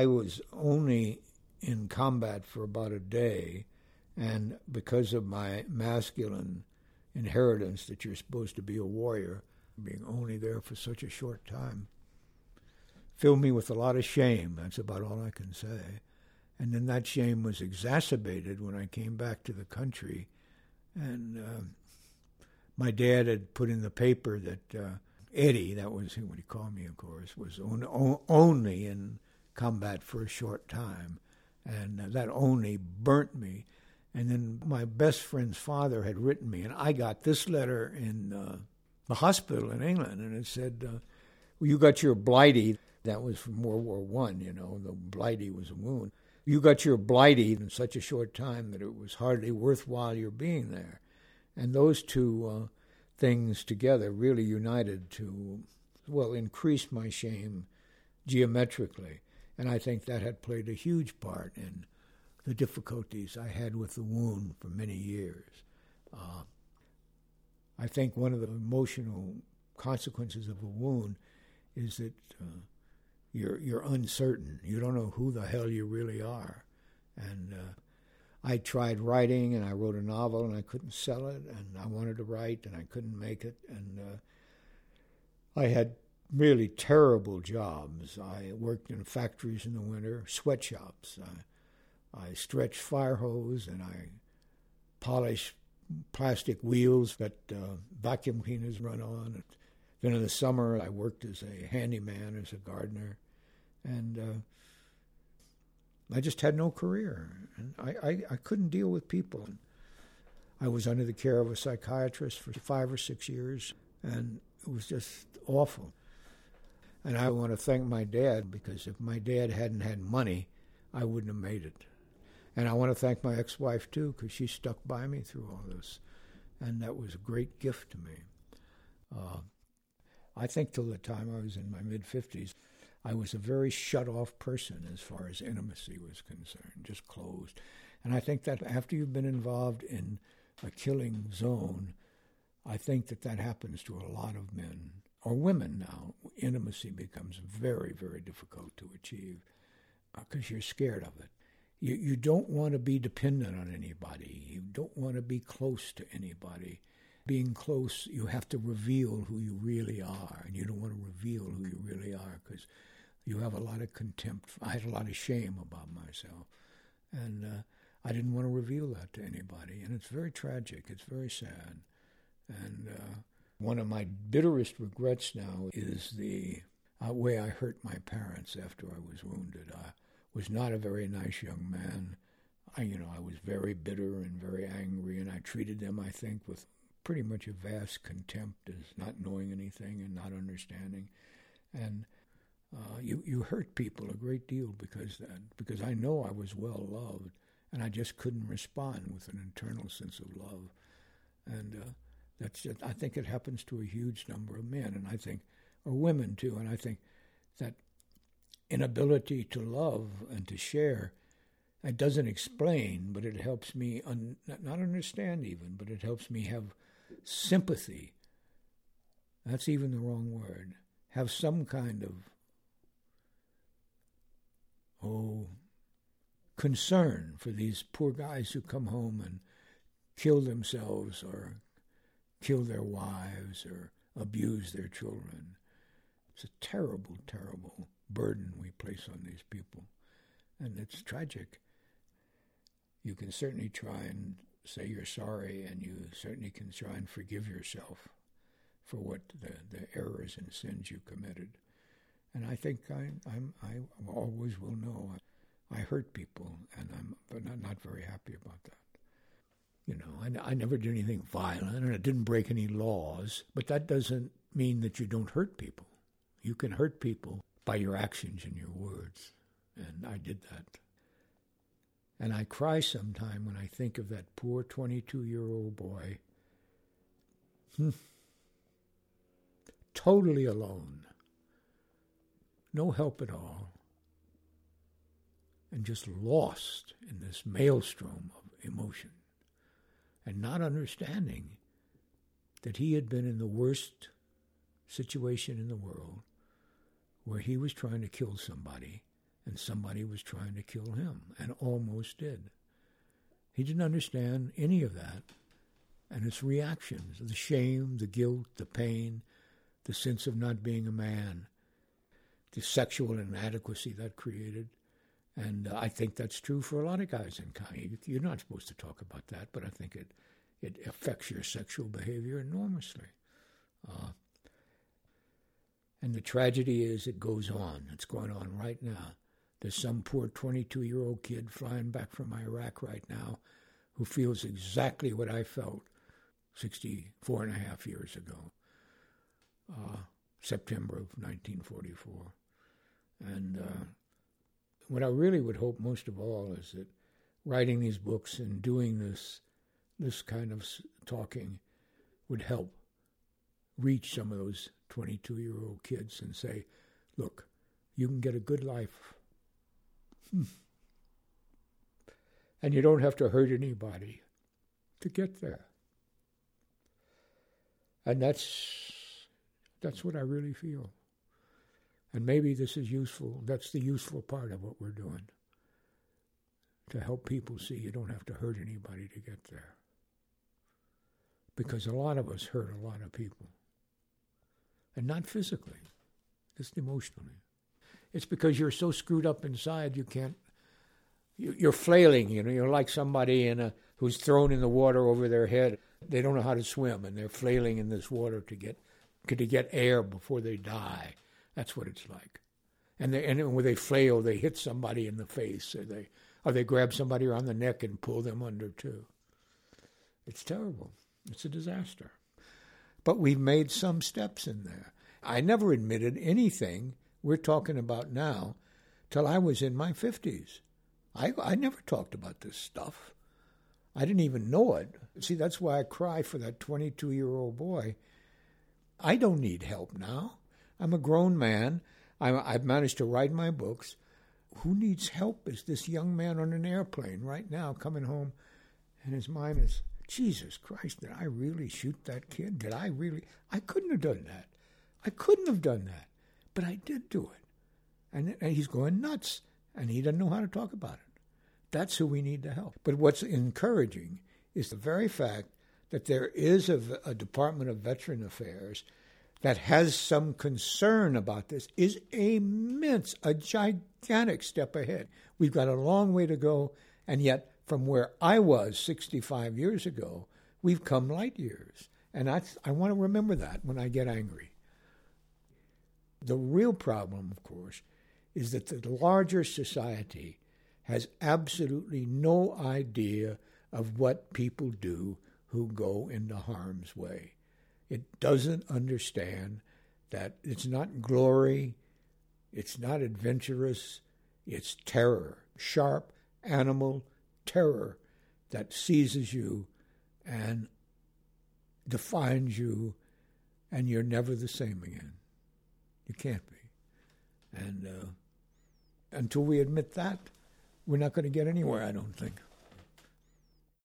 I was only in combat for about a day, and because of my masculine inheritance that you're supposed to be a warrior, being only there for such a short time filled me with a lot of shame. That's about all I can say. And then that shame was exacerbated when I came back to the country, and my dad had put in the paper that Eddie, that was what he called me, of course, was only in combat for a short time, and that only burnt me. And then my best friend's father had written me, and I got this letter in the hospital in England, and it said, well, you got your Blighty. That was from World War I, you know, the Blighty was a wound. You got your Blighty in such a short time that it was hardly worthwhile your being there. And those two things together really united to, well, increase my shame geometrically. And I think that had played a huge part in the difficulties I had with the wound for many years. I think one of the emotional consequences of a wound is that you're uncertain. You don't know who the hell you really are. And I tried writing, and I wrote a novel, and I couldn't sell it, and I wanted to write, and I couldn't make it. And I had really terrible jobs. I worked in factories in the winter, sweatshops. I stretched fire hose, and I polished plastic wheels that vacuum cleaners run on. Then in the summer, I worked as a handyman, as a gardener, and I just had no career. And I couldn't deal with people. And I was under the care of a psychiatrist for 5 or 6 years, and it was just awful. And I want to thank my dad, because if my dad hadn't had money, I wouldn't have made it. And I want to thank my ex-wife, too, because she stuck by me through all this. And that was a great gift to me. I think till the time I was in my mid-50s, I was a very shut-off person as far as intimacy was concerned, just closed. And I think that after you've been involved in a killing zone, I think that happens to a lot of men, or women now. Intimacy becomes very, very difficult to achieve because you're scared of it. You don't want to be dependent on anybody. You don't want to be close to anybody. Being close, you have to reveal who you really are, and you don't want to reveal who you really are because you have a lot of contempt. I had a lot of shame about myself, and I didn't want to reveal that to anybody, and it's very tragic. It's very sad, and one of my bitterest regrets now is the way I hurt my parents after I was wounded. I was not a very nice young man. I was very bitter and very angry, and I treated them, I think, with pretty much a vast contempt as not knowing anything and not understanding. And you hurt people a great deal because I know I was well loved, and I just couldn't respond with an internal sense of love. And I think it happens to a huge number of men, and I think, or women too, and I think that inability to love and to share, it doesn't explain, but it helps me not understand even, but it helps me have sympathy. That's even the wrong word. Have some kind of concern for these poor guys who come home and kill themselves or kill their wives or abuse their children. It's a terrible, terrible burden we place on these people, and it's tragic. You can certainly try and say you're sorry, and you certainly can try and forgive yourself for what the errors and sins you committed. And I think I always will know I hurt people, and I'm not very happy about that. I never did anything violent, and I didn't break any laws, but that doesn't mean that you don't hurt people. You can hurt people by your actions and your words, and I did that. And I cry sometime when I think of that poor 22-year-old boy, totally alone, no help at all, and just lost in this maelstrom of emotion, and not understanding that he had been in the worst situation in the world, where he was trying to kill somebody and somebody was trying to kill him, and almost did. He didn't understand any of that, and its reactions, the shame, the guilt, the pain, the sense of not being a man, the sexual inadequacy that created. And I think that's true for a lot of guys in comedy. You're not supposed to talk about that, but I think it affects your sexual behavior enormously. And the tragedy is it goes on. It's going on right now. There's some poor 22-year-old kid flying back from Iraq right now who feels exactly what I felt 64 and a half years ago, September of 1944. And what I really would hope most of all is that writing these books and doing this kind of talking would help reach some of those 22-year-old kids and say, look, you can get a good life. And you don't have to hurt anybody to get there. And that's what I really feel. And maybe this is useful. That's the useful part of what we're doing, to help people see you don't have to hurt anybody to get there. Because a lot of us hurt a lot of people. And not physically, just emotionally. It's because you're so screwed up inside you can't, you're flailing, you're like somebody who's thrown in the water over their head. They don't know how to swim, and they're flailing in this water to get air before they die. That's what it's like. And when they flail, they hit somebody in the face, or they grab somebody around the neck and pull them under too. It's terrible. It's a disaster. But we've made some steps in there. I never admitted anything we're talking about now till I was in my 50s. I never talked about this stuff. I didn't even know it. See, that's why I cry for that 22-year-old boy. I don't need help now. I'm a grown man. I've managed to write my books. Who needs help is this young man on an airplane right now coming home, and his mind is, Jesus Christ, did I really shoot that kid? Did I really? I couldn't have done that. I couldn't have done that. But I did do it. And he's going nuts, and he doesn't know how to talk about it. That's who we need to help. But what's encouraging is the very fact that there is a Department of Veteran Affairs that has some concern about this is immense, a gigantic step ahead. We've got a long way to go, and yet from where I was 65 years ago, we've come light years. And I want to remember that when I get angry. The real problem, of course, is that the larger society has absolutely no idea of what people do who go into harm's way. It doesn't understand that it's not glory, it's not adventurous, it's terror, sharp animal terror that seizes you and defines you, and you're never the same again. You can't be. And until we admit that, we're not going to get anywhere, I don't think.